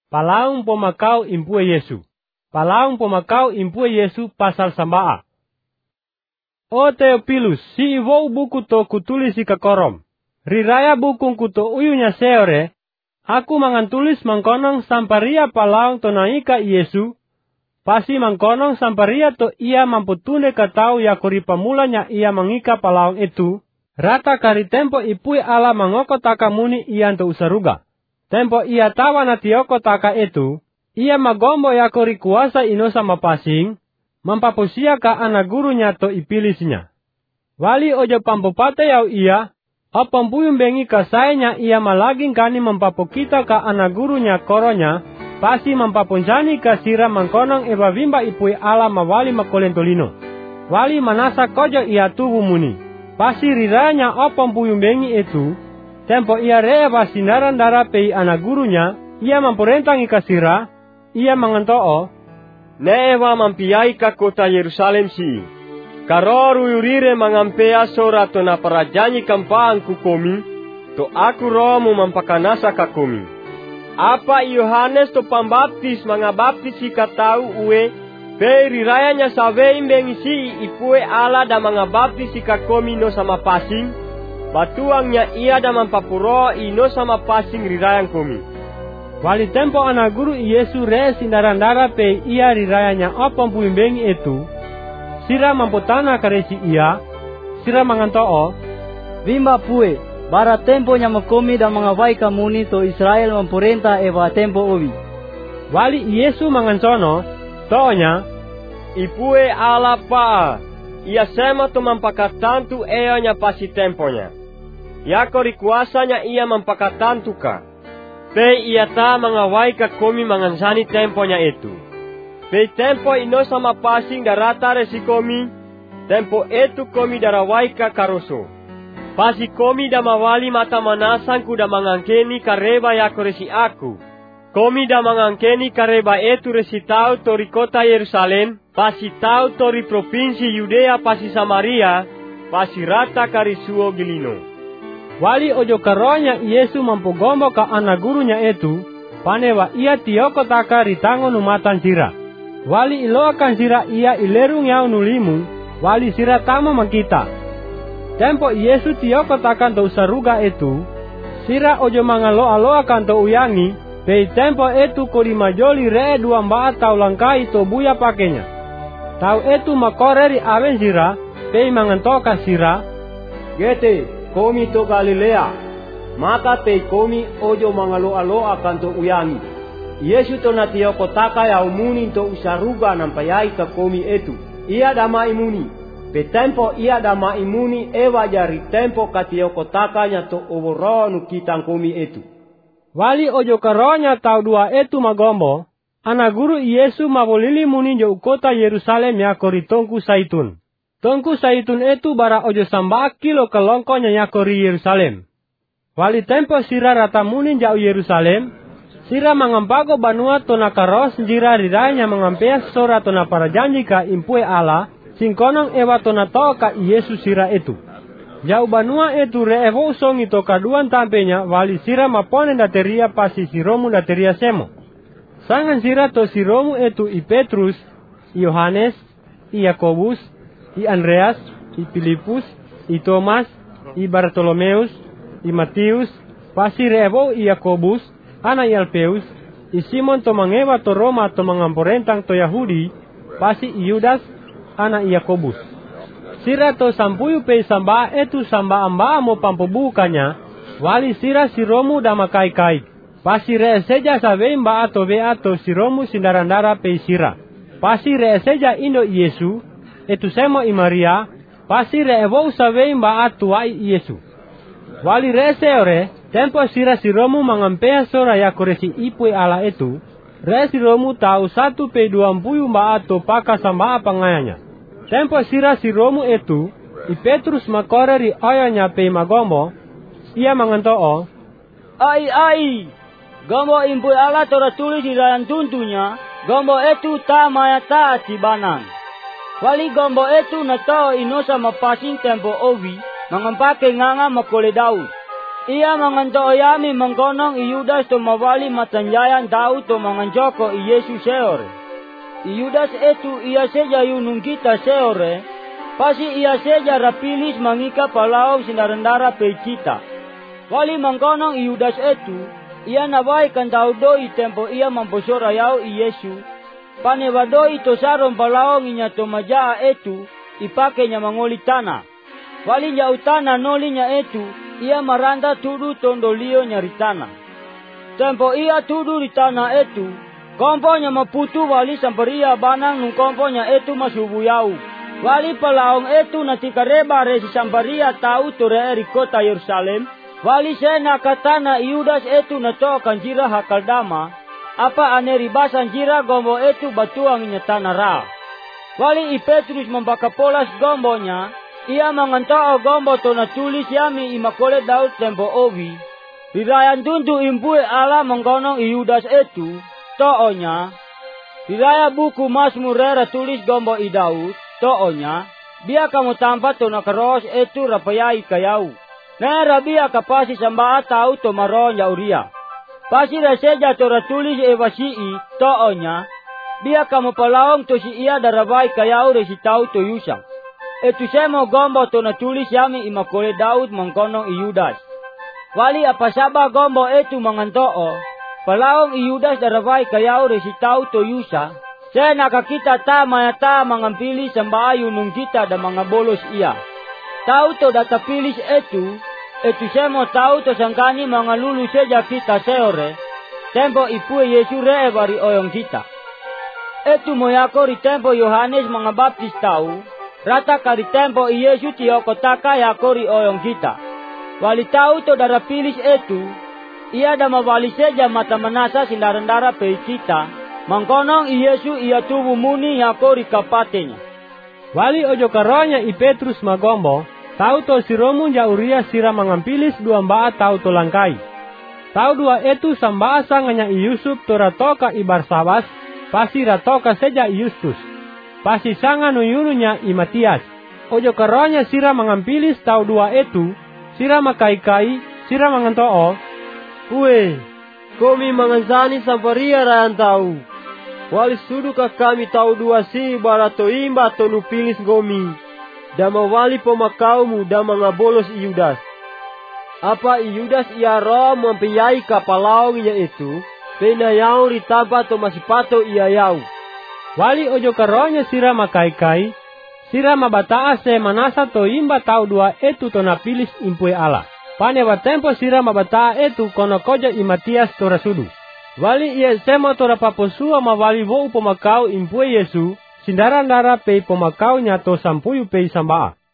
Palaung pomakau impue Yesu. Palaung pomakau impue Yesu pasal sambaa. O Theophilus, si iwo buku to kutulis ika korom. Riraya bukung kuto uyunya seore. Aku mangantulis mangkonong samparia palaung to naika Yesu. Pasi mangkonong samparia to ia mamputune katau yakori pamulanya ia mangika palaung itu. Rata kari tempo ipui ala mangoko taka muni ian to usaruga. Tempo ia tawa na tioko taka itu. Ia magombo yakori kuasa inosa mapasing. Mampapusia ka anak gurunya to ipilisinya. Wali ojo pampupate yau ia. Opampuyum bengi kasainya ia malaging kani mampapukita ka anak gurunya koronya. Pasi mampapunjani ka sira mangkonong eba vimba ipui ala mawali makolentolino. Wali manasa kojo ia tubu muni. Pasi riranya opampuyum bengi itu. Tempo ia reeba sinaran dara pei anak gurunya. Ia mampurentangi ka sira. Ia mangantoo. Neewa mampiai ka kota Yerusalem si. Karoru yurire mangampea sora to na parajanyi kampaan ku komi. To aku romu mampakanasa ka komi. Apa Yohanes to pambaptis mangabaptis si katau uwe. Pe rirayanya sawe imbengi si ipue ala da mangabaptis si kakomi no sama pasing. Batuangnya ia da mampapuro ino sama pasing rirayang komi. Wali tempo anak guru Yesu re sindarandara pe ia rirayanya opampuyum bengi itu. Sira mamputana karesi ia. Sira mangantoo. Vimba pue. Bara tempo nya makomi dan mangawai kamuni to Israel mampurenta eva tempo owi. Wali Yesu mangancono. Toonya. Ipue ala pa. Ia sema to mampakatantu eonya pasi temponya. Yakori kuasanya ia mampakatantu ka. Pe ia ta mangawai ka komi mangansani temponya itu. Pe tempo ino sama pasing darata resi komi. Tempo itu komi darawai ka karoso. Pasi komi da mawali mata manasan ku da mangangkeni kareba yako resi aku. Komi da mangangkeni kareba itu resi tau tori kota Yerusalem. Pasi tau tori provinsi Yudea pasi Samaria. Pasi rata karisuo gilino. Wali ojo karonya Yesu mampugombo ka anak gurunya itu. Panewa ia tioko taka ritango numatan sira. Wali iloakan sira ia ilerung yau nulimu. Wali sira tamo makita. Tempo Yesu tioko takan to usaruga itu. Sira ojo mangalo-aloa kan to uyangi. Pei tempo itu kolimajoli re dua mbaat tau langkai to buya pakenya. Tau itu makoreri awen sira. Pei mangantoka sira. Gete. Komi to Galilea, maka te komi ojo mangalo-alo akan to uyangi. Yesu to na tioko taka ya umuni to usaruga nampayai ka komi etu. Ia dama imuni. Pe tempo ia dama imuni ewa jari tempo ka tioko takanya to oboronu kitang komi etu. Wali ojo karonya tau dua etu magombo. Anak guru Yesu mabolili muni jo kota Yerusalem ya koritongku saitun. Tongku saitun itu bara ojo samba kilo kelongkonya yakori Yerusalem. Wali tempo sira rata munin jau Yerusalem. Sira mangampago banua tona karos jira riranya mangampea sora tona para janji ka impue ala. Singkonong ewa tona toka Yesus sira itu. Jau banua itu reevo usongi toka duan tampenya. Wali sira maponen dateria pasi siromu dateria semo. Sangan sira to siromu itu i Petrus, i Yohanes, i Yakobus, i Andreas, i Filipus, i Thomas, i Bartolomeus, i Matius, pasi revo i Yakobus, ana i Alpeus, i Simon to mangewa to Roma to mangamporentang to Yahudi, pasi i Yudas, ana i Yakobus. Sira to sampuyu pe samba etu samba amba mo pampubukanya, wali sira si Romu damakai-kai, pasi reeseja savemba ato be ato si Romu sindarandara pe sira, pasi reeseja indo Yesu, etu semo i Maria, pasi reevo savei mba atuai Yesu. Wali reseore, tempo sira si Romu mangampea sora yakoresi ipui ala itu, resi Romu tau 1/20 mba ato paka samba pangayanya. Tempo sira si Romu itu, i Petrus makoreri oyanya pe magombo, ia mangantoo. Ai, gombo impui ala tora tulis di dalam tuntunya, gombo itu ta maya ta cibanang. Wali gombo itu natao inosa mapasing tempo owi, mangampake nganga makole dau. Ia manganto yami mangkonong Yudas to mawali matanjayan tao to manganjoko Yesu seore. Yudas etu ia seja yunung kita seore, pasi ia seja rapilis mangika palao sinarandara pe kita. Wali mangkonong Yudas etu, ia nawai kan tao doi tempo ia mamposora yao Yesu. Pane wadoi to saron palao nginya to majaa etu, ipake nya mangoli tanah. Wali nya utana noli nya etu, ia maranda tudu tondolio nyaritana. Tempo ia tudu di tanah etu, komponya maputu wali samperia banang nung komponya etu masubu yau. Wali palaong etu natikareba resi samperia tau tore eri kota Yerusalem. Wali sena katana Yudas etu nato kanjira hakaldama. Apa aneri basan jira gombo etu batuang nyatana ra. Wali Petrus membakapolas gombonya. Ia mangantao gombo to natulis yami imakole Daud tempo owi. Rirayan tuntu impue ala mangkonong Yudas etu, toonya. Riraya buku Mazmur rera tulis gombo i Daud, toonya. Bia kamu tampa to nakaros etu rapayai kayau. Nera bia kapasi sambaa tau to maron ya uria. Pasi reseja to ratulis ewasii, toonya. Bia kamu palaong to si ia darabai kayau resi tau to yusang. Etu semo gombo to natulis yami imakole Daud mangkonong Yudas. Wali apasaba gombo etu mangantoo, palaong Yudas darawai kayao resitau to yusa, se nakakita ta mayata mangampili sambaayu nung kita da mga bolos iya. Tau to datapilis etu semo tau to sangkani mga lulu seja kita seore, tempo ipue Yesu ree bari oyong kita. Etu moyako ri tempo Yohanes mga baptis tau, rata kari tempo Yesu tiyoko taka yakori oyong kita. Wali tau to darapilis etu, ia da mawali seja mata manasa sindarandara pe kita, mangkonong Yesu ia tubu muni yakori kapatenya. Wali ojo karonya i Petrus magombo, tau to si Romun ja uria sira mangampilis dua mbaa tau to langkai. Tau dua etu sambaasa nganya i Yusuf to ratoka i Barsabas, pasi ratoka seja i Justus. Pasi sanga nuyununya i Matias. Ojo karonya sira mangampilis tau dua etu, sira makai-kai, sira mangantoo. Kue, komi manganzani samparia rayan tau. Wali suduka kami tau dua si barato imba to nupilis gomi. Dama wali pomakaumu da mga bolos i Yudas. Apa i Yudas ia roh mampiyai kapalaong iya itu, penayau ritapa to masipato iya yau. Wali ojo karonya sira makai-kai, sira mabataa se manasa to imba tau dua etu to napilis impue ala. Pane wa tempo sira mabataa etu kono koja i Matias to rasudu. Wali ia sema to rapaposua mawali wo upomakau impue Yesu, sindarandara pei pomakau nyato sampuyu pei sambaa.